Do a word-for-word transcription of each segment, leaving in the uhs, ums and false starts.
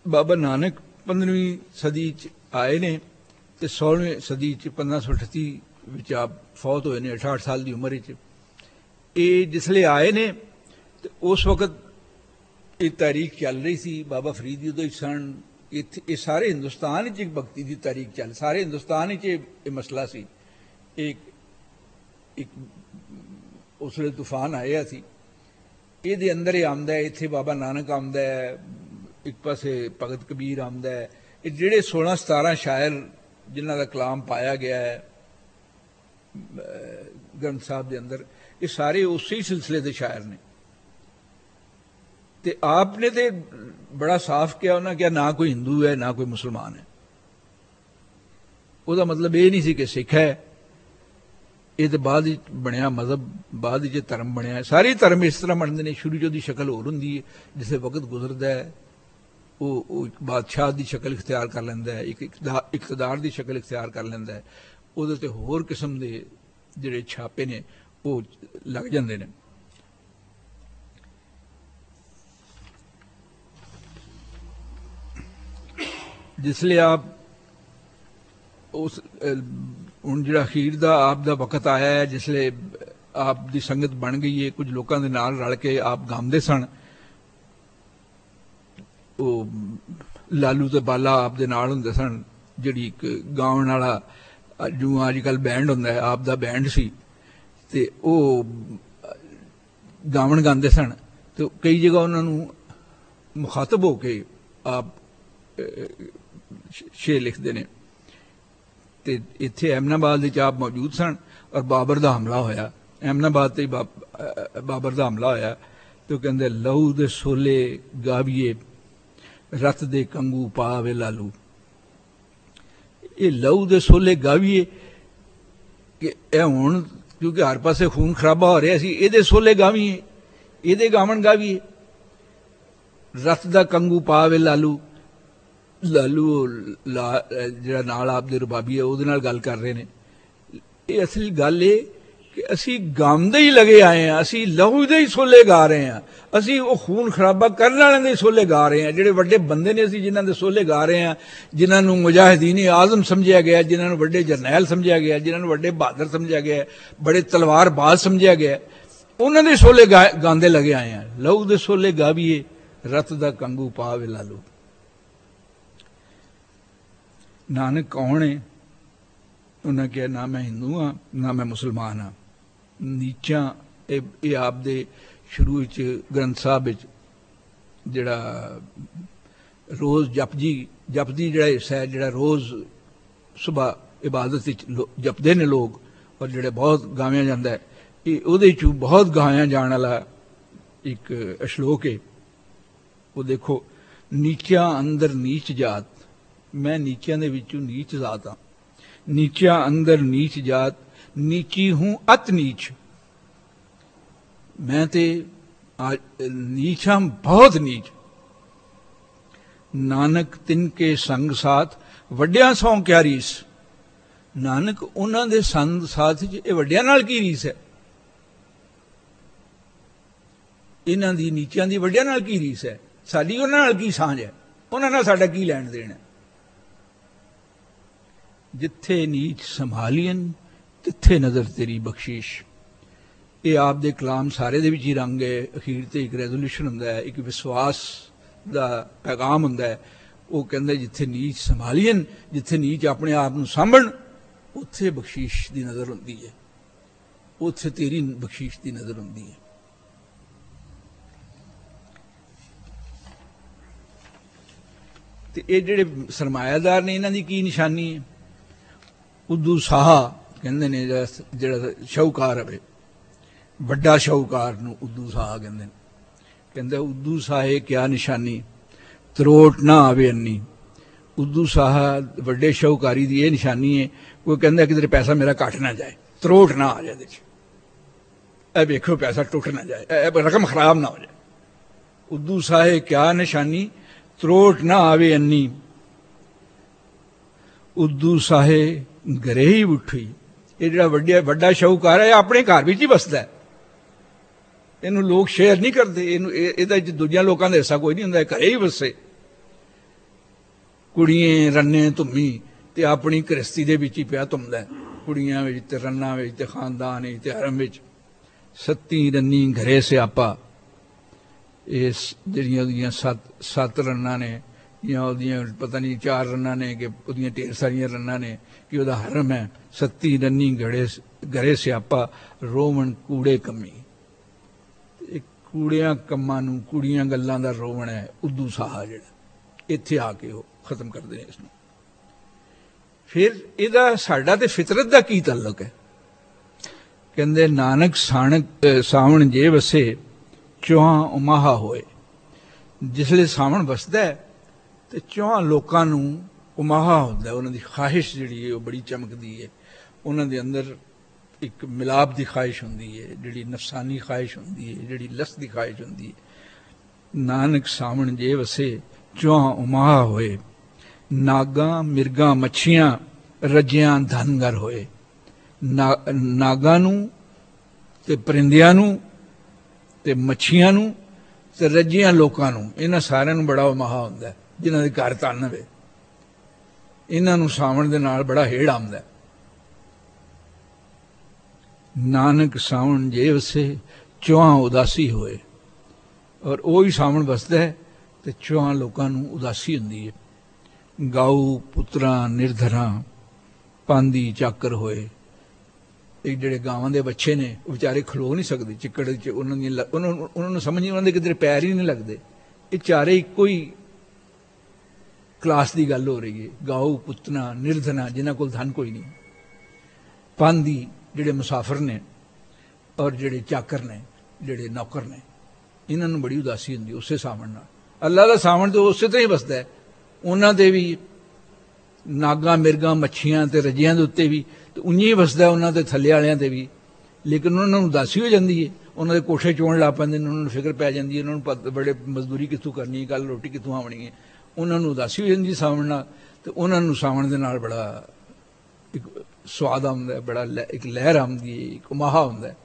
बाबा नानक पंद्रहवीं सदी च आए ने ते सोलहवीं सदी च पंद्रह सौ अठत्ती विच आप फौत होए ने अठाहठ साल की उम्र च। ये जिसले आए ने ते उस वक्त ये तारीख चल रही सी, बाबा फरीद उदो सन। ये सारे हिंदुस्तान च एक भगती की तारीख चल, सारे हिंदुस्तान च ये मसला सी। एक एक उसले तूफान आया सी, ये अंदर ही आमदा है, इत्थे बाबा नानक आमदा है, एक पासे भगत कबीर आमदा है। ये जेड़े सोलह सतारह शायर जिन्हों का कलाम पाया गया है ग्रंथ साहब के अंदर, ये सारे उसी सिलसिले के शायर ने। ते आपने तो बड़ा साफ किया, उन्हें क्या ना कोई हिंदू है ना कोई मुसलमान है। उसका मतलब ये नहीं सी कि सिख है, ये तो बाद बनया मजहब, बाद धर्म बनया। सारे धर्म इस तरह बनते हैं, शुरू चो शक्ल होर होंगी है, जिसे वक्त गुजरता है वो एक बादशाह की शक्ल इख्तियार कर लेंदा है, एक इकतदार की शक्ल इख्तियार कर लेंदा है। उहदे ते होर किस्म के जिहड़े छापे ने वो लग जाते हैं। जिसले आप उस हुण जिहड़ा अखीर दा आप दा वक्त आया है, जिसले आप दी संगत बन गई है, कुछ लोगों के नाल रल के आप गांदे सन, वो लालू ते बाला आप दे नाल हुंदे सन, जिहड़ी एक गाउण वाला जो अजकल बैंड हुंदा है, आप दा बैंड सी, ते वो गावण गांदे सन। तो कई जगह उन्होंने मुखातब होके आप शेर लिखते हैं। तो इत्थे एमनाबाद आप मौजूद सन और बाबर का हमला होया, एमनाबाद से बाबर का हमला होया। तो कहते लहू दे सोले गाविए रत दे कंगू पावे लालू। ये लहू दे सोले गाविए कि हुण क्योंकि हर पासे खून खराबा हो रहा सी, ये सोले गाविए, ये गावन गाविए। रत दा कंगू पावे लालू, लालू ला जिहड़ा नाल आप दे रबाबी है उहदे नाल गल कर रहे हैं। ये असली गल है कि असी गांदे ही लगे आए हैं, असी लहू दे ही सोले गा रहे हैं, असी वो खून खराबा करने वाले दे सोले गा रहे हैं। जिहड़े वड्डे बंदे ने असी जिन्हां दे सोले गा रहे हैं, जिन्हां मुजाहिदीन आजम समझिया गया, जिन्हां वड्डे जरनैल समझिया गया, जिन्हां वड्डे बहादुर समझिया गया, बड़े तलवारबाज समझिया गया, उन्हां दे सोले गा गांदे लगे आए हैं। लहू दे सोले गाविए रत दा कंगू पावे लालू। नानक कौन है? उन्हें कहा ना मैं हिंदू हाँ ना मैं मुसलमान हाँ। नीचा ये आप दे शुरू ग्रंथ साहब जिहड़ा रोज़ जपजी जपदी जिहड़ा हिस्सा है, जिहड़ा रोज़ सुबह इबादत जपदे ने लोग और जिहड़े बहुत गाया जाता है, ये उहदे चों बहुत गाया जाने वाला एक श्लोक है। वो देखो, नीचा अंदर नीच जात, मैं नीचिया दे विचों नीच जात हाँ। नीचा अंदर नीच जात, नीची हूं अत नीच। मैं ते नीच हाँ, बहुत नीच। नानक तिनके संग साथ वड्डियां सौ क्या रीस। नानक उन्हां दे संग साथ ये वड्डियां नाल की रीस है? इन्हां दी नीचियां दी वड्डियां नाल की रीस है? साडी उन्हां नाल की सांझ है? उन्हां नाल साडा की लैण देण है? जिथे नीच संभालियन तिथे नज़र तेरी बख्शीश। ये आप दे कलाम सारे दे विच ही रंग है। अखीर ते एक रेजोल्यूशन हुंदा है, एक विश्वास दा पैगाम हुंदा है। वो कहंदे जिथे नीच संभालियन, जिथे नीच अपने आप नूं सांभण, उत्थे बख्शीश दी नज़र हुंदी है, उत्थे तेरी बख्शीश दी नज़र हुंदी है। ते ये जिहड़े सरमायादार ने, इन्हां दी की निशानी है? उद्दू साहा कहते ने, जिहड़ा शाहूकार है, वड्डा शाहूकार नूं उद्दू साहा कहंदे ने। कहंदे उद्दू साहे क्या निशानी, त्रोट ना आवे अन्नी। उद्दू साहा वड्डे शाहूकारी की यह निशानी है, कोई कहंदा किधरे पैसा मेरा घट ना जाए, त्रोट ना आ जाए, ए वेखो पैसा टुट ना जाए, रकम खराब ना हो जाए। उद्दू साहे क्या निशानी, त्रोट ना आवे अन्नी। उद्दू साहे घरे ही उठी। ये जो वड्डा वड्डा शाहूकार है, अपने घर में ही बसता है, इनू लोग शेयर नहीं करते, इनू दूजे लोगों का हिस्सा कोई नहीं होंदा, घरे ही बसे। कुड़िए रन्ने धुम्मी ते अपनी गृहस्थी दे विच ही पिया धुमदा कुड़ियां विच ते रन्ना विच ते खानदान विच ते हरम विच सत्ती रन्नी घरे स्यापा इस जिहड़ियां ओहदियां सत्त सत्त रन्ना ने या ओहदियां पता नहीं चार रन्ना ने कि ओहदियां ढेर सारियां रन्ना ने कि ओहदा हरम है सत्ती रन्नी घड़े घरे स्यापा रोवण कूड़े कम्मी कूड़ियां कम्मां नूं कूड़ियां गल्लां दा रोवण है उद्दू साहा जिहड़ा इत्थे आके वो खत्म करदे ने इसनूं। फिर इहदा साडा ते फितरत दा की ताल्लुक है कहंदे नानक साणक सावण जे वसे चौहां उमाहा होए जिसले सावण वसदा है ते चौहां लोकां नूं उमाहा हुंदा है उन्हां दी ख्वाहिश जिहड़ी है वो बड़ी चमकदी है उन्हां दे अंदर एक मिलाप की ख्वाहिश होंगी है जी नफसानी ख्वाहिश होंगी है जी लस्त की ख्वाहिश होंगी है। नानक सावण जे वसे चौहां उमाहा होए नागा मिर्गा मच्छियां रजियां धनगर होए ना नागा नूं ते परिंदियां नूं ते मच्छियां नूं ते रजियां लोकां नूं इन्हां सारियां नूं बड़ा उमाहा हुंदा है जिन्हां दे घर धन होवे इन्हां नूं सावण दे नाल बड़ा हेड़ आउंदा है। नानक सावण जे वसे चौहां उदासी होए और वही सावण वसदा है तो चौहां लोकां नूं उदासी हुंदी है। गाऊ पुत्रा निर्धरा पांदी चाकर होए एक जिहड़े गावां दे बच्चे ने वो बेचारे खलो नहीं सकदे चिक्कड़ च उन्हां दी उन्हां नूं समझ नहीं उन्हां दे किधरे पैर ही नहीं लगदे ये चारे इक्को ही क्लास की गल हो रही है। गाऊ पुत्रा निर्धना जिन्हां कोल धन कोई नहीं पांदी जिहड़े मुसाफिर ने और जिहड़े चाकर ने जिहड़े नौकर ने इन्हां नूं बड़ी उदासी हुंदी उसे सावण नाल। अल्लाह दा सावण तो उसे ते ही वसदा है उन्हां दे भी नागा मिर्गा मच्छियां ते रजियां दे उत्ते भी ते उंजी ही वसदा है उन्हां दे थल्ले वालियां ते भी लेकिन उन्हां नूं उदासी हो जांदी है उन्हां दे कोठे चोण लग पैंदे ने उन्हां नूं फिक्र पै जांदी है उन्हां नूं पता बड़े मजदूरी कित्थों करनी है कल रोटी कित्थों आवणी है उन्हां नूं उदासी हो जांदी सावण नाल ते उन्हां नूं सावण दे नाल बड़ा एक स्वाद आउंदा है बड़ा एक लहर आउंदी है एक उमाहा हुंदा है।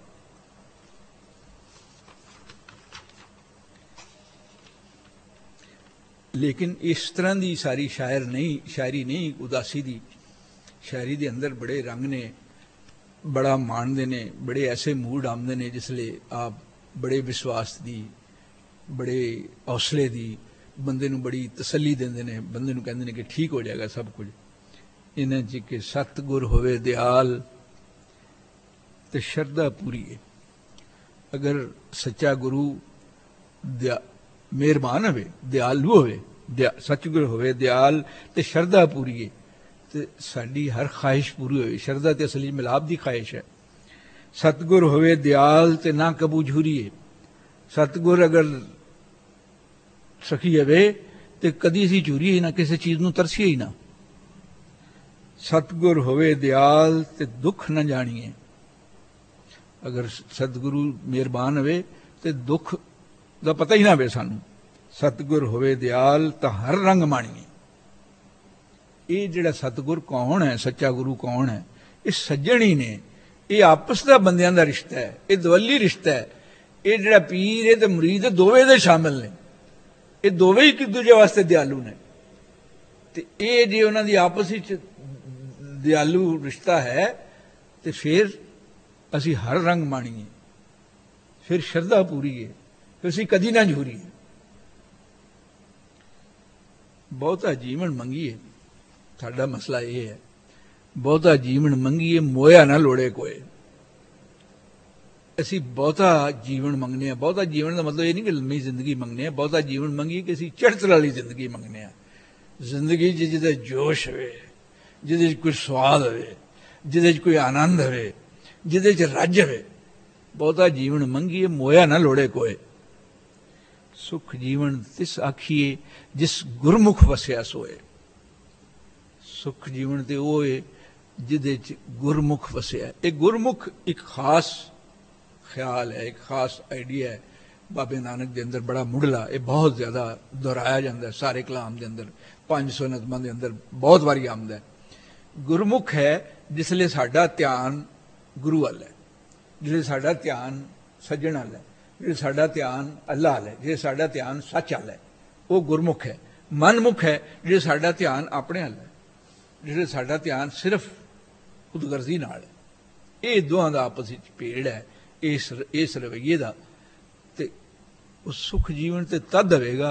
लेकिन इस तरह की सारी शायर नहीं शायरी नहीं उदासी दी शायरी दे अंदर बड़े रंग ने बड़ा माणदे ने बड़े ऐसे मूड आउंदे ने जिसले आप बड़े विश्वास दी बड़े हौसले दी बंदे नूं बड़ी तसल्ली देंदे ने बंदे नूं कहंदे ने कि ठीक हो जाएगा सब कुछ इन्हां च कि सतगुर होवे दयाल ते शरदा पूरी है। अगर सच्चा गुरु दया मेहरबान होवे दयालु होवे दया सतगुर होवे दयाल ते शरदा पूरी है ते साडी हर ख्वाहिश पूरी होवे। शरदा ते असली मिलाप दी ख्वाहिश है। सतगुर होवे दयाल ते ना कबू झूरी है। सतगुर अगर सखी होवे ते कदी असीं झूरी ही ना किसी चीज़ नूं तरसीए ही ना। सतगुर होवे दयाल ते दुख न जानिए अगर सतगुरु मेहरबान होवे ते दुख दा पता ही ना होवे सानू। सतगुर होवे दयाल तां हर रंग माणीए। ये जिहड़ा सतगुर कौन है सच्चा गुरु कौन है ये सज्जण ही ने ये आपस का बंदियां दा रिश्ता है ये दवली रिश्ता है ये जिहड़ा पीर है ते मुरीद है दोवें दे शामिल ने ये दोवें ही एक दूजे वास्ते दयालु ने ते ये जे उन्हां दी आपस विच दयालु रिश्ता है तो फिर असी हर रंग माणीए फिर श्रद्धा पूरी है फिर असी कदी ना झूरीए। बहुता जीवन मंगीए साडा मसला यह है बहुता जीवन मंगीए मोया ना लोड़े कोई। असी बहुता जीवन मंगने बहुता जीवन का मतलब ये नहीं कि लंबी जिंदगी मंगने बहुता जीवन मंगीए कि असी चढ़तल वाली जिंदगी मंगने जिंदगी जिहदे जोश होवे जिहदे कोई स्वाद होवे जिहदे कोई आनंद होवे जिहदे रज होवे बहुता जीवन मंगीए मोया ना लोड़े कोई। सुख जीवन तिस आखिए जिस गुरमुख वसिया सोए। सुख जीवन तो वो है जिहदे गुरमुख वसिया। एक गुरमुख एक खास ख्याल है एक खास आइडिया है बाबे नानक के अंदर बड़ा मुढ़ला ये बहुत ज्यादा दोहराया जाता है सारे कलाम के अंदर पांच सौ नज़मां के अंदर बहुत बारी आमदा है। गुरमुख है जिसले साडा ध्यान गुरु वाल है जिसले साडा ध्यान सज्जण वाल है जिसले साडा ध्यान अल्लाह वाल है जिसले साडा ध्यान सच वाल है वो गुरमुख है। मनमुख है जिहड़े साडा ध्यान अपने हल है, जिहड़े साडा ध्यान सिर्फ खुदगर्जी नाल है। ये दोहां दा आपस विच पेड़ है इस इस रवैये दा। ते उस सुख जीवन ते तद होवेगा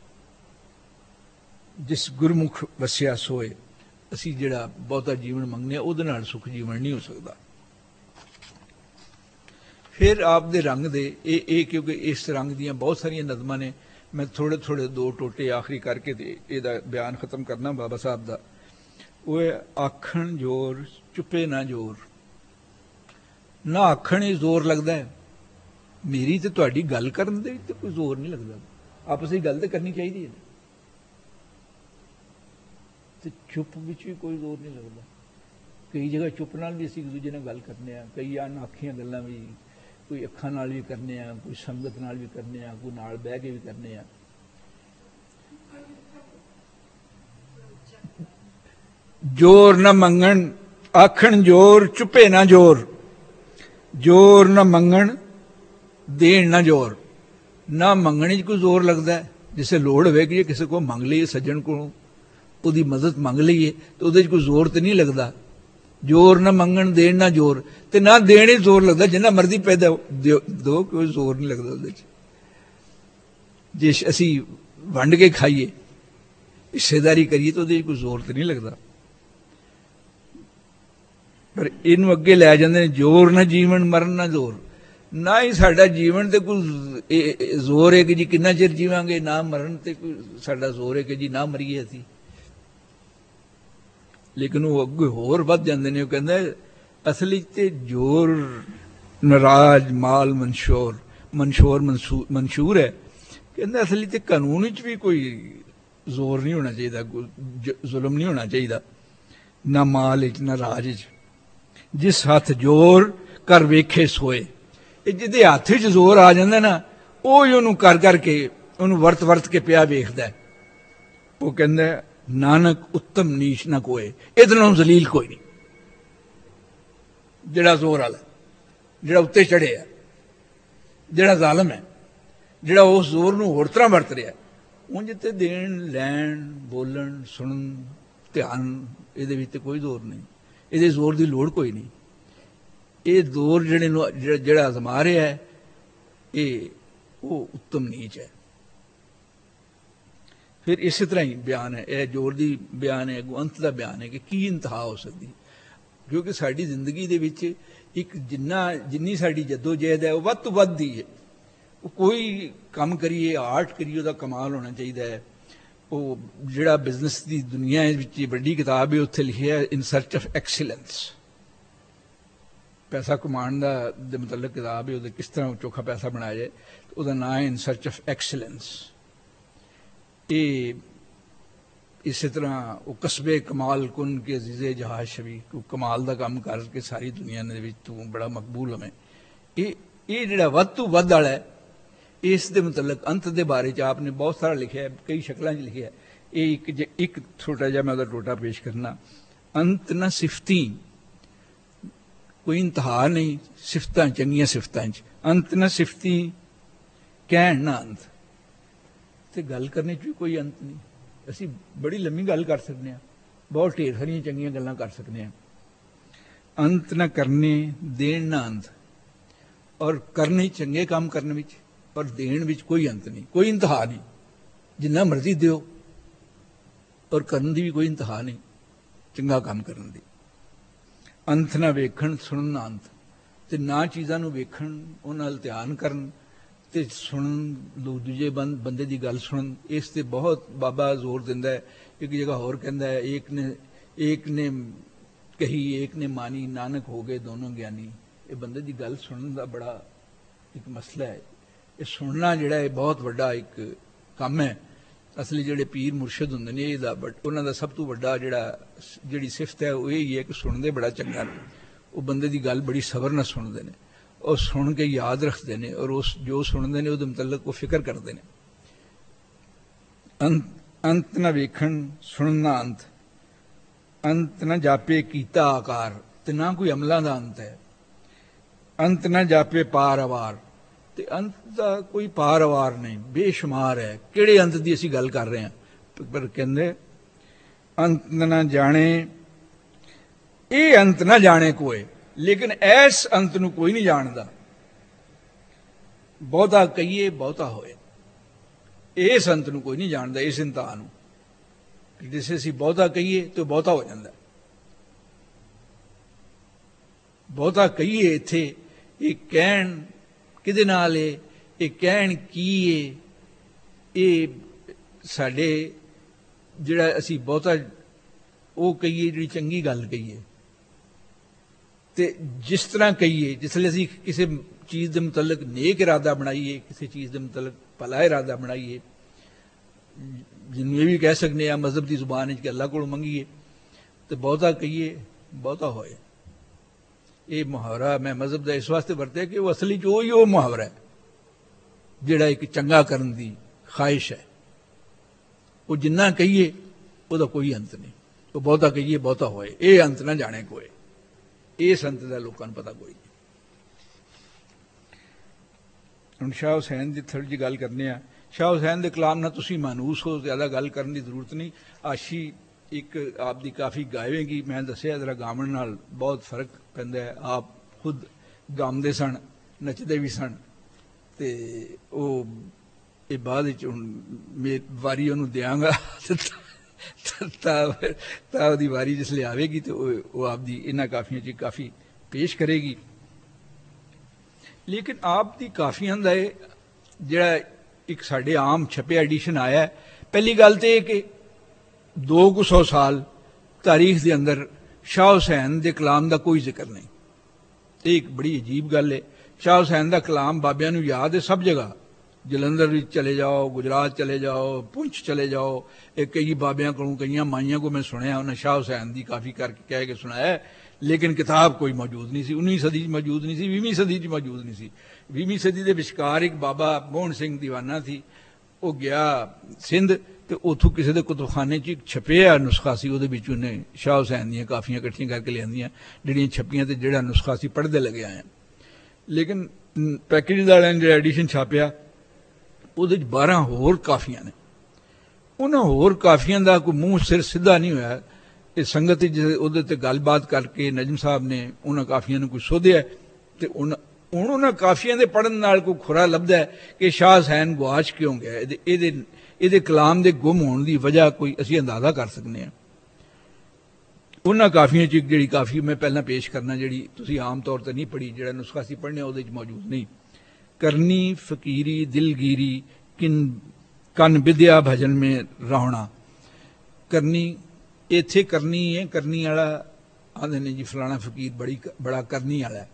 जिस गुरमुख वसिया सोए। असी जिहड़ा बहुता जीवन मंगने उहदे नाल सुख जीवन नहीं हो सकता। फिर आप दे रंग दे ए, ए क्योंकि इस रंग दियां बहुत सारियां नज़मां ने, मैं थोड़े थोड़े दो टोटे आखिरी करके ते इहदा बयान खत्म करना बाबा साहब दा। वो आखण जोर चुपे ना जोर। ना आखण ही जोर लगता है, मेरी तो तुहाडी गल करन दे ते कोई जोर नहीं लगता। आपस में गल तो करनी चाहिए है, तो चुप विच भी कोई जोर नहीं लगता। कई जगह चुप नाल भी असीं एक दूजे नाल गल करने आ, कई अनआखियां गल्लां भी कोई अखां नाल भी करने आ, कोई संगत नाल भी करने आ, कोई नाल बह के भी करने आ। जोर न मंगण आखण जोर चुपे ना जोर। जोर न मंगण देण ना जोर। ना मंगने च कोई जोर लगता है, जिसे लोड़ होवे कि किसी को मंग लीए, सज्जन को उसकी मदद मंग लीए तो उहदे च कोई जोर तो नहीं लगता। जोर न मंगण देण ना जोर, ते ना देने जोर लगता। जिन्ना मर्जी पैदा दो कोई जोर नहीं लगता उहदे च। जे असी वंड के खाइए, हिस्सेदारी करिए तो उहदे च कोई जोर तो नहीं लगता। पर इनू अगे लै जांदे ने जोर न जीवन मरण ना जोर। ना ही साडा जीवन ते कोई जोर है कि जी किन्ना चिर जीवांगे, ना मरण ते कोई साडा जोर है कि जी ना मरीए असी। लेकिन वो अगे होर वध जांदे ने, कहंदे असली ते जोर नाराज माल मंशोर। मंशोर मंशूर है, कहंदे असली ते कानून च भी कोई जोर नहीं होना चाहिए, जुल्म नहीं होना चाहिए, ना माल च ना राज च। जिस हथ जोर कर वेखे सोए। जिहदे हथ च जोर आ जांदा ना, ਉਹ ਹੀ ਉਹਨੂੰ कर करके ਉਹਨੂੰ ਵਰਤ ਵਰਤ के ਪਿਆ ਵੇਖਦਾ। ਉਹ ਕਹਿੰਦਾ नानक उत्तम नीच ना कोई, ਇਹਦੇ ਨਾਲੋਂ ਜ਼ਲੀਲ ਕੋਈ ਨਹੀਂ। ਜਿਹੜਾ ਜ਼ੋਰ ਵਾਲਾ, ਜਿਹੜਾ ਉੱਤੇ ਚੜਿਆ, ਜਿਹੜਾ ਜ਼ਾਲਮ ਹੈ, ਜਿਹੜਾ ਉਸ ਜ਼ੋਰ ਨੂੰ ਹੋਰ ਤਰ੍ਹਾਂ ਵਰਤ ਰਿਹਾ। ਉਂਝ ਤੇ ਦੇਣ ਲੈਣ ਬੋਲਣ ਸੁਣਨ ਧਿਆਨ ਇਹਦੇ ਵਿੱਚ ਤੇ ਕੋਈ ਜ਼ੋਰ ਨਹੀਂ, ਇਹਦੇ ਜ਼ੋਰ ਦੀ ਲੋੜ ਕੋਈ ਨਹੀਂ। ਇਹ ਜ਼ੋਰ ਜਿਹੜੇ ਨੂੰ ਜਿਹੜਾ ਅਜ਼ਮਾ ਰਿਹਾ ਹੈ, ਇਹ ਉਹ उत्तम नीच है। फिर इस तरह ही बयान है, यह जोर की बयान है, अगों अंत का बयान है कि की इंतहा हो सकती। क्योंकि साड़ी जिंदगी दे विच एक जिन्ना जिन्नी साड़ी जद्दोजहद है वह वध तो वध दी है। वो कोई काम करिए, आर्ट करिए, उसका कमाल होना चाहिए है। वो जिहड़ा बिजनेस की दुनिया वड्डी किताब है, उत्थे लिखिया है इन सर्च ऑफ एक्सीलेंस। पैसा कमाने का दे मतलब किताब है, किस तरह चोखा पैसा बनाया जाए, तो उसका नाम है इन सर्च ऑफ एक्सीलेंस। ये इस तरह वो कस्बे कमाल कुन के अजीजे जहाज शबी, कमाल का काम करके सारी दुनिया ने तू बड़ा मकबूल हमें। ये ये जिहड़ा वध तो वध वाला है, इस दे मतलब अंत के बारे च आपने बहुत सारा लिखा है, कई शक्लों लिखा है। ये एक एक छोटा जहा मैं टोटा पेश करना। अंत न सिफती, कोई इंतहा नहीं, सिफतां चंगियां सिफतां च। अंत न सिफती कहण ना अंत, तो गल करने च भी कोई अंत नहीं। असी बड़ी लम्मी गल कर सकते हैं, बहुत ढेर सारियां चंगियां गल्लां कर सकते हैं। अंत न करने देण ना अंत, और करने चंगे काम करने विच और देण विच कोई अंत नहीं, कोई इंतहा नहीं। जिन्ना मर्जी दिओ और करन दी भी कोई इंतहा नहीं, चंगा काम करन दी। अंत ना वेखण सुनन ना अंत, ते ना चीज़ां नूं वेखण, उहनां नाल ध्यान करन ते सुनन, लोग दूजे बंद बंदे की गल सुनन। इस ते बहुत बाबा जोर दिंदा है। एक जगह होर कहंदा है, एक ने एक ने कही एक ने मानी, नानक हो गए दोनों ज्ञानी। ये बंदे की गल सुनन का बड़ा एक मसला है। ये सुनना जिहड़ा है बहुत वड्डा एक काम है। असली जिहड़े पीर मुर्शद हुंदे ने, इहदा बट उन्हां दा सब तो वड्डा जिहड़ा जिहड़ी सिफत है वो यही है कि सुनदे बड़ा चंगा ने। वो बंदे की गल बड़ी सबर नाल सुनदे ने और सुन के याद रखते हैं, और उस जो सुनते हैं उसके मतलब को फिक्र करते हैं। अंत अंत न वेखण सुनना अंत, अंत न जापे कीता आकार, ते ना कोई अमलों का अंत है। अंत न जापे पार अवार, ते अंत का कोई पार अवार नहीं, बेशुमार है। किहड़े अंत की असीं गल कर रहे हैं, पर कहंदे अंत न जाने, ये अंत ना जाने कोई, लेकिन ऐस अंत नूं कोई नहीं जानदा। बहुता कहिए बहुता होए, इस अंत नूं कोई नहीं जानदा, इस इंतहा नूं। जिसे असीं बहुता कहिए तो बहुता हो जाता। बहुता कहिए इत्थे ये कहण किहदे नाल है, ये कहण की है, ये साडे जिहड़ा असीं बहुता वो कहिए जिहड़ी चंगी गल कहिए, ते जिस तरह कहिए, जिसले असीं किसी चीज़ के मुतलक नेक इरादा बनाइए, किसी चीज़ के मुतलक भला इरादा बनाइए, जिन्हें ये भी कह सकते हैं मजहब की जुबान कि अल्लाह को मंगीए, तो बहुता कहिए बहुता होए। ये मुहावरा मैं मजहब का इस वास्ते वरत्या कि वो असली च ही वो मुहावरा है जिहड़ा एक चंगा करन दी ख्वाहिश है। वो जिन्ना कहिए उसका कोई अंत नहीं, वो बहुता कहिए बहुता होए, ये अंत ना जाने कोई, इस अंत का लोगों को पता कोई नहीं। हुण शाह हुसैन की थोड़ी जी गल करने आ। शाह हुसैन के कलाम ना तुसीं मानूस हो, ज़्यादा गल करने की जरूरत नहीं। आशी एक आपकी काफ़ी गावेगी, मैं दसिया जरा गावन नाल बहुत फर्क पैंदा है। आप खुद गाते सन, नचते भी सन, तो वो ये बाद मेरी वारी उन्होंने देंगा तादी वारी जिसले आएगी तो वो आपकी इन्होंने काफियों च काफ़ी पेश करेगी। लेकिन आपकी काफियां का जोड़ा एक साढ़े आम छपे एडिशन आया है, पहली गल तो यह कि दो कु सौ साल तारीख के अंदर शाह हुसैन के कलाम का कोई जिक्र नहीं। ये एक बड़ी अजीब गल है। शाह हुसैन का कलाम बाबियां नूं याद है सब जगह, जलंधर भी चले जाओ, गुजरात चले जाओ, पुंछ चले जाओ, एक कई बाबियां को कई माइयां को मैं सुनया उन्हें शाह हुसैन की काफ़ी करके कह के सुनाया है, लेकिन किताब कोई मौजूद नहीं सी। उन्नीस सदी मौजूद नहीं सी, बीवीं सदी मौजूद नहीं सी। बीवीं सदी के विचकार एक बाबा मोहन सिंह दीवाना थी, वो गया सिंध तो उतों किसी के कुतुबखाने च छपिया नुस्खा सी, उहदे विच उन्हें शाह हुसैन दी काफियां इकट्ठियां करके लियांदियां जिहड़ियां छपियां ते जिहड़ा नुस्खा सी पढ़दे लगे आए। लेकिन पैकेज वाले जो एडिशन छापिया उहदे च बारह होर काफियां ने। उन्हां होर काफियां का कोई मूँह सिर सीधा नहीं होया। ये संगत उहदे ते गलबात करके नजम साहब ने उन्हां काफियां नूं कोई सोधिया ते उन हुण उन्हां काफियां दे पढ़न नाल कोई खुरा लभदा है कि शाह हुसैन गुआच क्यों गया। इहदे इहदे कलाम दे गुम होने की वजह कोई असीं अंदाजा कर सकते हैं। उन्हां काफियां च जिहड़ी काफी मैं पहलां पेश करना, जिहड़ी तुसीं आम तौर पर नहीं पढ़ी, जिहड़ा नुस्खा सी पढ़ने उहदे च मौजूद नहीं। करनी फकीरी दिलगिरी किन कन विद्या भजन में रहना। करनी इत्थे करनी है, करनी वाला आंदे ने जी फलाना फकीर बड़ी बड़ा करनी वाला है।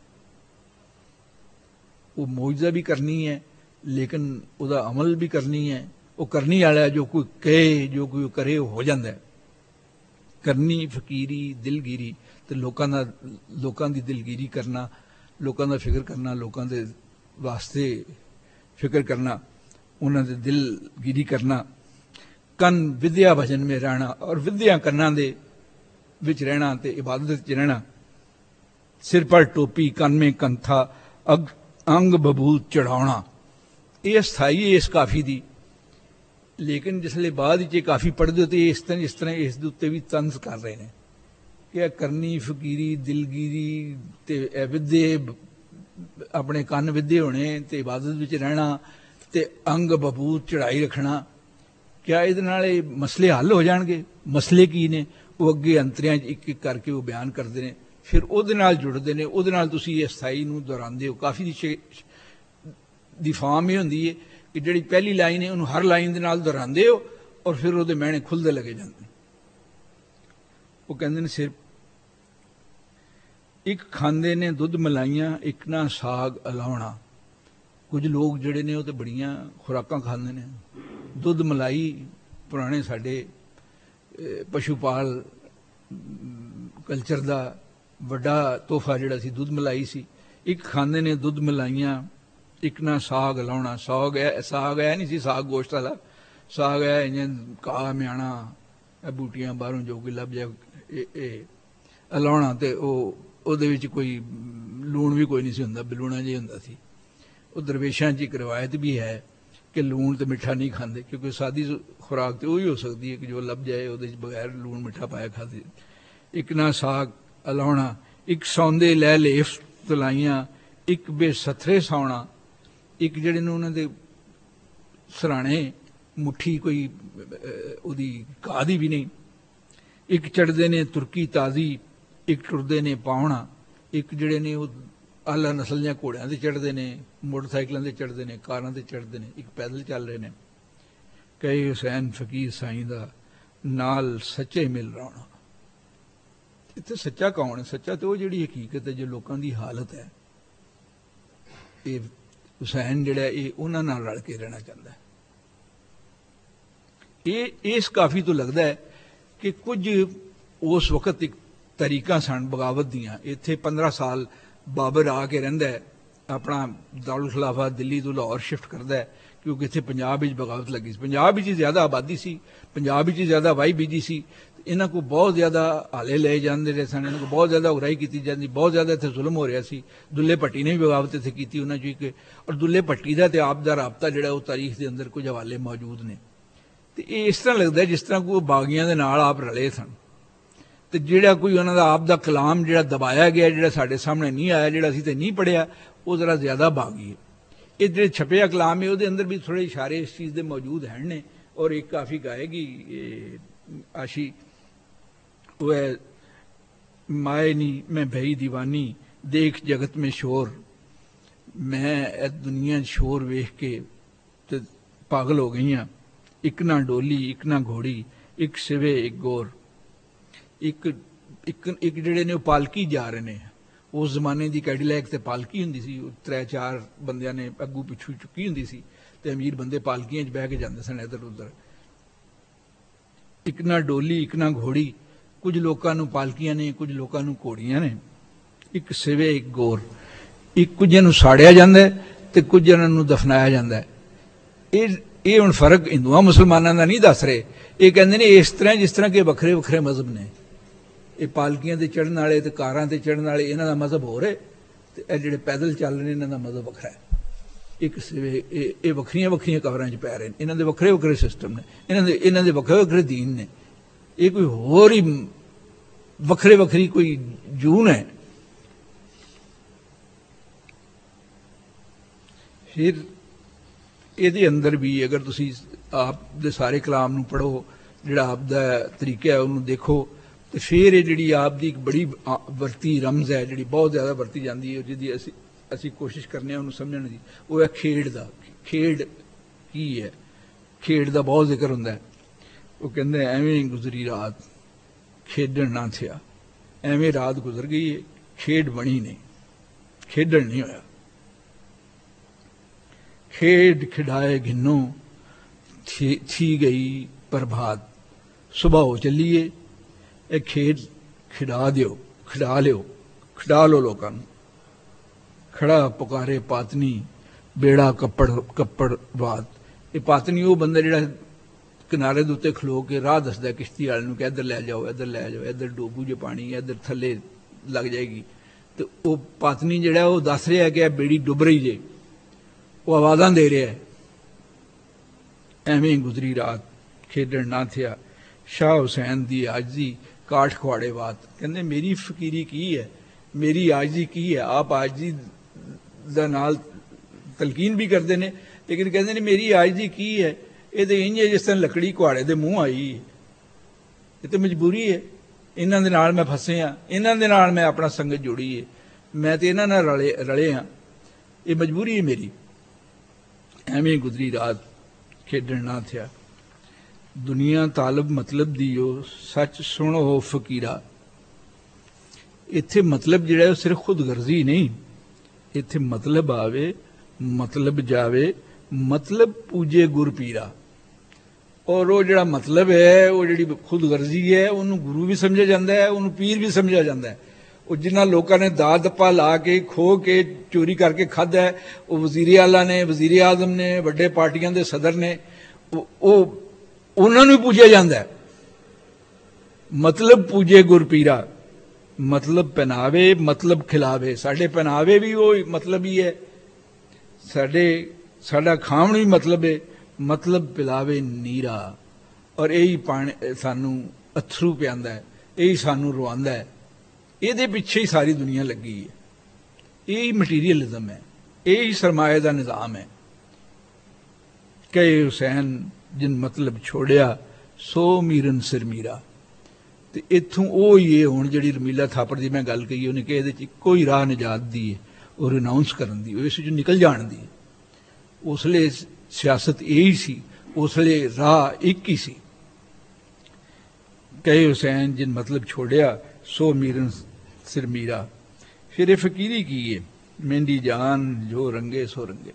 वो मौजदा भी करनी है लेकिन उसका अमल भी करनी है। वो करनी वाला है, जो कोई कहे जो कोई करे हो जाता है। करनी फकीरी दिलगिरी तो लोगों का लोगों की दिलगिरी करना, लोगों का फिक्र करना, लोगों के वास्ते फिक्र करना, उन्होंने दिलगिरी करना। कन विद्या भजन में रहना और विद्या कन्ना दे विच रहना ते इबादत च रहना। सिर पर टोपी कन में कंथा अग अंग बबूत चढ़ाना। यह स्थाई है इस काफी दी। लेकिन जिसले बाद च काफी पढ़ते हो तो इस तरह इस तरह इस उत्ते भी तंज कर रहे हैं कि करनी फकीरी दिलगिरी ते विद्ये अपने कन विद्ये होने ते इबादत विच रहना ते अंग बबूत चढ़ाई रखना। क्या ये मसले हल हो जाएंगे? मसले की ने वो अगे अंतरियां एक एक करके वो बयान करते हैं, फिर उहदे नाल जुड़ते हैं। उहदे नाल तुसीं इस स्थाई नूं दोहरांदे हो। काफ़ी दी फार्म ये होंदी है कि जिहड़ी पहली लाइन है उन्होंने हर लाइन के नाल दोहरांदे हो और फिर वो मैणे खुलते लगे जाते। वो कहते हैं सिर एक खांदे ने दुध मलाइयां एक ना साग अलाउणा। कुछ लोग जिहड़े ने वो तो बड़ियां खुराकां खांदे ने। दुध मलाई पुराने साडे पशुपाल कल्चर का वड्डा तोहफा जिहड़ा सी दुध मलाई सी। एक खांदे ने दुध मलाइयां एक ना साग लाउणा। साग है साग है नहीं सी साग गोश्त वाला, साग है इं घाह म्याणा बूटियां बाहरों जो कोई लभ जाए अलाउणा। तो ਉਹਦੇ ਵਿੱਚ कोई लूण भी कोई नहीं सी हुंदा, बलूणा जिहा हुंदा सी। वो दरवेशां च एक रिवायत भी है कि लूण तो मिठा नहीं खाते, क्योंकि सादी खुराक तो वही हो सकती है कि जो लभ जाए वो बगैर लूण मिठा पाया खाते। एक ना साग अलाउना, एक सौंदे लै लेफ तलाइयां, एक बेसथरे सौना, एक जिहड़े ने उन्हां दे सराणे मुट्ठी कोई उहदी घाह दी भी नहीं, एक चढ़दे ने तुर्की ताज़ी, एक टुरदे ने पाउणा, एक जिहड़े ने वो आला नस्ल दियां घोड़ियां ते चढ़दे ने, मोटरसाइकिलां ते चढ़दे ने, कारां ते चढ़दे ने, एक पैदल चल रहे ने। कहे हुसैन फकीर साईं दा नाल सच्चे मिल रहा। इत्थे सच्चा कौन है? सच्चा तो वो जिहड़ी हकीकत है जो लोगों की हालत है, ये हुसैन जिहड़ा ये उन्हां नाल रल के रहना चाहता है। ये इस काफ़ी तो लगता है कि कुछ उस वक्त एक तरीका सन बगावत दियां। इत्थे पंद्रह साल बाबर आके रहिंदा है, अपना दारुल खिलाफा दिल्ली तो लाहौर शिफ्ट करता है, क्योंकि इत्थे पंजाब विच बगावत लगी सी। पंजाब विच ज़्यादा आबादी सी, पंजाब विच ज़्यादा वाही बीजी सी, इन्हां को बहुत ज़्यादा हाले ले जाते रहे सन, इन्हां को बहुत ज़्यादा उगराही की जाती, बहुत ज़्यादा इत्थे जुल्म हो रहा सी। दुल्ले भट्टी ने भी बगावत इत्थे की उन्हां चों इक, और दुल्ले भट्टी का तो आप दा राबता जिहड़ा वो तारीख के अंदर कुछ हवाले मौजूद ने। तो ये इस तरह लगता है जिस तरह कोई बागियां दे नाल आप रले सन, तो जिहड़ा कोई उन्हां दा आप दा कलाम जिहड़ा दबाया गया, जिहड़ा साडे सामने नहीं आया, जिहड़ा असीं ते नहीं पढ़िया, वो जरा ज़्यादा बागी है। ये जिहड़े छपया कलाम है, उहदे अंदर भी थोड़े इशारे इस चीज़ के मौजूद हैं ने। और एक काफ़ी गाएगी आशी, वो है माए नी मैं भई दीवानी, देख जगत में शोर, मैं दुनिया शोर वेख के तो पागल हो गई हाँ। एक ना डोली एक ना घोड़ी, एक सिवे एक गोर, एक एक एक जिहड़े ने पालकी जा रहे हैं। उस जमाने की कैडीलैक ते पालकी हुंदी सी, त्रै चार बंदियां ने अगू पिछू चुकी हुंदी सी, ते अमीर बंदे पालकियां च बह के जांदे सन इधर उधर। एक ना डोली एक ना घोड़ी, कुछ लोगों नूं पालकियां ने, कुछ लोगों नूं घोड़ियां ने, एक सिवे एक गोर, एक कुछ नूं साड़िया जांदा है ते कुछ जनां नूं दफनाया जांदा है। ये ये हुण फर्क हिंदुआं मुसलमानां दा नहीं दस रहे, ये कहंदे ने इस तरह जिस तरह के वखरे वखरे मजहब ने। ये पालकियां ते चढ़न वाले ते कारां ते चढ़न वाले इन्हां दा मजहब होर है, ते ये जिहड़े पैदल चल रहे इन्हां दा मजहब वखरा है। एक सिवे ये वखरियां वखरियां कबरां च पै रहे, इन्हां दे वखरे वखरे सिस्टम ने, इन्हां दे इन्हां दे वखरे वखरे दीन ने। ये कोई होर ही वखरे वखरी कोई जून है। फिर ਇਹਦੇ अंदर भी अगर तुसी आप दे सारे कलाम नूं पढ़ो, जिहड़ा आप दा तरीका है उन्होंने देखो, तो फिर ये जिहड़ी आप दी एक बड़ी वरती रमज है, जिहड़ी बहुत ज़्यादा वरती जाती है, जिहदी असी असी कोशिश करने उन्होंने समझण दी, वो है खेड दा। खेड की है? खेड दा बहुत जिक्र हुंदा है। वो कहंदे एवें गुजरी रात खेडण ना थिया, एवें रात गुजर गई है, खेड बनी नहीं, खेडण नहीं होया। खेड खिडाए घिनो थी, थी गई प्रभात, सुबह हो चलिए, ए खेड खिडा दियो, खिडा लियो, खिडा लो लोगों नूं। खड़ा पुकारे पातनी, बेड़ा कपड़ कपड़ बात। ये पातनी वो बंदा जिहड़ा किनारे दे उत्ते खलो के राह दसदा किश्ती वाले नूं कि इधर लै जाओ, इधर लै जाओ, इधर डोबू जो पानी, इधर थल्ले लग जाएगी। तो वो पातनी जिहड़ा वो दस रहा है कि बेड़ी डुब रही जे, वो आवाज़ां दे रहा है। एवें गुजरी रात खेडण ना थिया, शाह हुसैन दी आजी काठ खुआड़े बात। कहंदे मेरी फकीरी की है, मेरी आजी की है। आप आजी दा नाल तलकीन भी करते हैं, लेकिन कहते हैं मेरी आजी की है, ये तो इंज है जिस तरह लकड़ी कुहाड़े दे मूँह आई है। ये तो मजबूरी है, इन्हां दे नाल मैं फसे हाँ, इन्हां दे नाल मैं अपना संगत जोड़ी है, मैं तो इन्हां नाल रले रले हाँ, ये मजबूरी है मेरी। एवें गुजरी रात खेडण ना थिया, दुनिया तालब मतलब दियो, सच सुनो हो फकीरा। इत्थे मतलब जिहड़ा है सिर्फ खुद गर्जी नहीं, इत्थे मतलब आवे, मतलब जावे, मतलब पूजे गुर पीरा। और वो जिहड़ा मतलब है, वो जिहड़ी खुद गर्जी है, उन्होंने गुरु भी समझा जाता है, उन्होंने पीर भी समझा जाता है। वो जिन्होंने लोगों ने दा दप्पा ला के खो के चोरी करके खादा है, वो वजीर आला ने, वजीर आजम ने, वड्डे पार्टियां दे सदर ने, वो उन्होंने भी पूजा जाता है। मतलब पूजे गुर पीरा, मतलब पहनावे, मतलब खिलावे। साढ़े पहनावे भी वो मतलब ही है, साढ़े साडा खाण भी मतलब है, मतलब पिलावे नीरा, और यही पानी सानू अथरू पिआंदा है, यही सानू रवांदा है। ये पिछे ही सारी दुनिया लगी है। यही मटीरियलिज्म है, यही सरमाए का निज़ाम है। कहे हुसैन जिन मतलब छोड़िया सो मीरन सिर मीरा। तो इत्थों वो ही है हुण जिहड़ी रमीला थापड़ की मैं गल कही, उन्हें कहा इहदे च इक्को ही राह निजात दी है और रिनाउंस करन दी, इस चों निकल जाण दी। उसले सियासत यही सी, उसले राह एक ही सी। कहे हुसैन जिन मतलब छोड़िया सो मीरन सिर मीरा। फिर ये फकीरी की है, मेहंदी जान जो रंगे सो रंगे।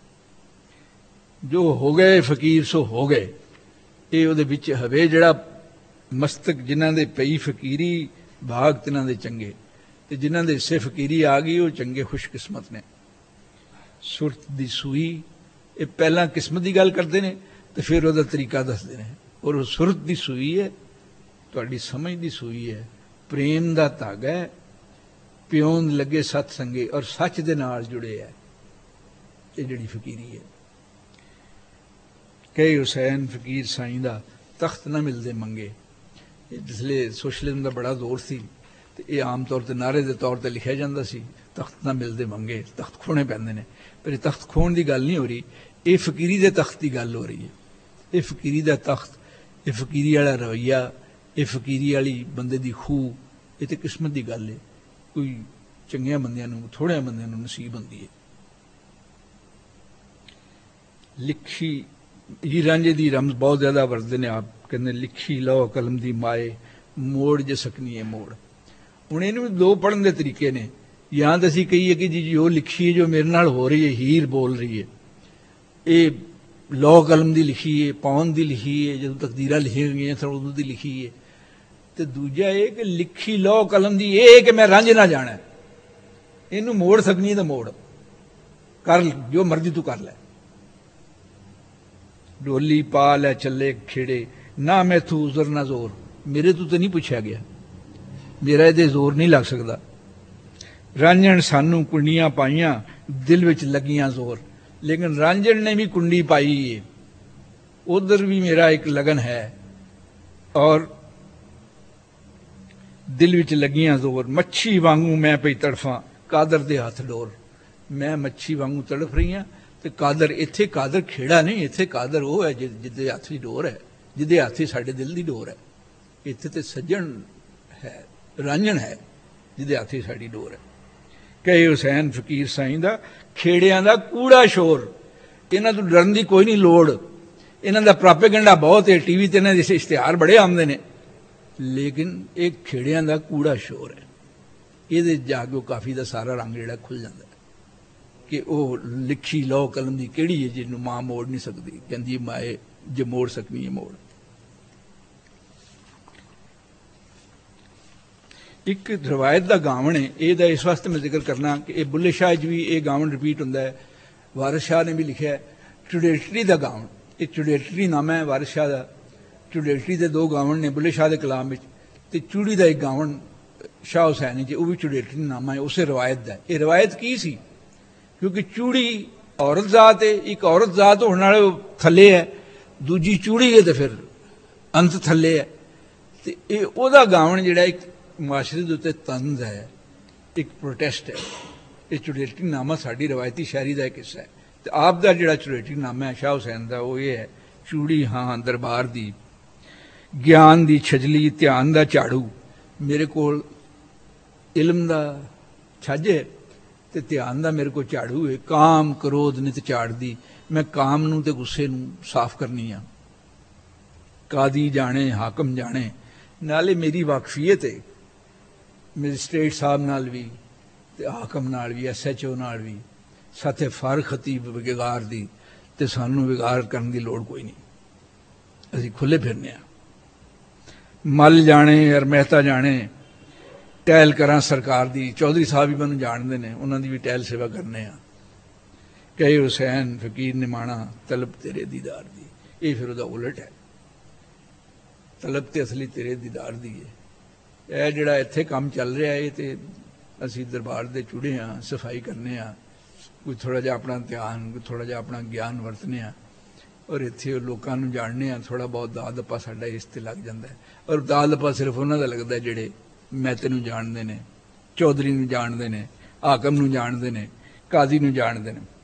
जो हो गए फकीर सो हो गए। ये उहदे विच हवे जिहड़ा मस्तक जिन्हां दे पई फकीरी, भाग तिन्हां दे चंगे, ते जिन्हां दे हिस्से फकीरी आ गई वो चंगे खुशकिस्मत ने। सुरत दी सूई, ये पहला किस्मत की गल करते हैं तो फिर वह तरीका दसते हैं। और वो सुरत दी सूई है, तुहाडी समझ दी सूई है, प्रेम दा धागा है, प्योन लगे सत्संगे और सच दे नाल जुड़े है। ये जिहड़ी फकीरी है। कई हुसैन फकीर साईं दा तख्त ना मिलते मंगे। जिसले सोशलिज्म का बड़ा जोर सी तो ये आम तौर पर नारे के तौर पर लिखा जाता सी, तख्त ना मिलते मंगे, तख्त खोने पैंदे ने। पर तख्त खोण की गल नहीं हो रही, ये फकीरी के तख्त की गल हो रही है। ये फकीरी का तख्त, ये फकीरी वाला रवैया, ये फकीरी वाली बंदे की खूह, ये तो किस्मत की गल है। कोई चंगिया बंदियां थोड़े बंदियां नसीब होंदी है। लिखी ही रांझे की रमज बहुत ज्यादा वरतते ने। आप कहते लिखी लो कलम की माए, मोड़ जे सकनी है मोड़। हूँ इन दो पढ़न के तरीके ने। या तो असी कहीए कि जी जो लिखी है, जो मेरे नाल हो रही है, हीर बोल रही है, ये लौ कलम की लिखी है, पौन की लिखी है, जो तकदीर लिखी गई सन उदों की लिखी है। तो दूजा ये कि लिखी लौ कलम की ये कि मैं रंझ ना जाना, इनू मोड़ सकनी है तो मोड़ कर, जो मर्जी तू कर लै। डोली पा लै चले खेड़े, ना मैं तू उजर ना जोर। मेरे तू तो नहीं पूछा गया, मेरा ये जोर नहीं लग सकता। रांझण सानू कुंडियां पाइयां, दिल विच लगियां जोर। लेकिन रांझण ने भी कुंडी पाई है, उधर भी मेरा एक लगन है और दिल विच लगियां जोर। मच्छी वांगू मैं पई तड़फां, कादर दे हथ डोर। मैं मच्छी वांगू तड़फ रही हाँ, तो कादर इत्थे कादर खेड़ा नहीं, इत्थे कादर वो है जिदे हथ की डोर है, जिदे हथ ही साडे दिल की डोर है। इत्थे तो सज्जन है, रांझण है, जिदे हथ ही साडी डोर है। कहे हुसैन फकीर साईं दा खेड़ियां दा कूड़ा शोर। इन्हां तों डरन दी कोई नहीं लोड़, इन्हां दा प्रोपेगेंडा बहुत है, टीवी ते इन्हां दे इश्तिहार बड़े आउंदे ने, लेकिन एक खेड़ियां दा कूड़ा शोर है। ये जाके काफी दा सारा रंग जिहड़ा खुल जाता है कि वह लिखी लौ कलम की किहड़ी है जिन्हों मां मोड़ नहीं सकती। कहती माए जे मोड़ सकनी है मोड़। एक रवायत का गावन है, ये इस वास्ते मैं जिक्र करना कि यह बुल्ले शाह च भी ये गावन रिपीट होंदा है। वारिस शाह ने भी लिखा है चुडेटरी का गावन। एक चुडेटरी नाम है वारिस शाह का। चुडेटरी के दो गावन ने बुल्ले शाह के कलाम में, तो चूड़ी का एक गावन शाह हुसैन च, वह भी चुडेटरी नामा है, उस रवायत का। ये रवायत की सी क्योंकि चूड़ी औरत जात है, एक औरत जात होने वाले थले है, दूजी चूड़ी है तो फिर अंत थले है। तो ये ओदा गावन जिहड़ा एक मुआशरे के उत्ते तंज है, एक प्रोटेस्ट है। ये चुडेटरी नामा साड़ी रवायती शायरी का एक हिस्सा है। तो आप का जिहड़ा चुडेटरी नामा है शाह हुसैन का, वो ये है चूड़ी हाँ दरबार दी, ज्ञान दी छजली, ध्यान दा झाड़ू। मेरे कोल इलम दा छज है ते ध्यान दा मेरे को झाड़ू है। काम क्रोध नित झाड़ दी, मैं काम नूं ते गुस्से नूं साफ करनी आ। कादी जाने हाकम जाने, नाले मेरी वाकफीयत है मजिस्ट्रेट साहब नाल भी ते हाकम नाल भी, एस एच ओ नाल भी, साथे फार खतीब विगार दी, ते सानू विगार करने की लोड़ कोई नहीं, असीं खुले फिरने आ। मल जाने और मेहता जाने, टहल करा सरकार दी। चौधरी साहब भी मैनूं जानते हैं, उन्होंने भी टहल सेवा करने आ। कहे हुसैन फकीर ने माना तलब तेरे दीदार दी। ये फिर वह उलट है, तलब तो असली तेरे दीदार दी है। यह जिहड़ा इत्थे काम चल रहा है, ये तो असीं दरबार दे चुड़े हाँ, सफाई करने आ, कोई थोड़ा जिहा अपना ध्यान, कोई थोड़ा जिहा अपना ज्ञान वरतने आ और इत्थे लोकां नूं जाणने आ, थोड़ा बहुत दा दप्पा साडा इस ते लग जांदा है। और दा दप्पा सिर्फ उन्हां दा लगदा है जिहड़े मैते नूं जाणदे ने, चौधरी नूं जाणदे ने, हाकम नूं जाणदे ने, काजी नूं जाणदे ने।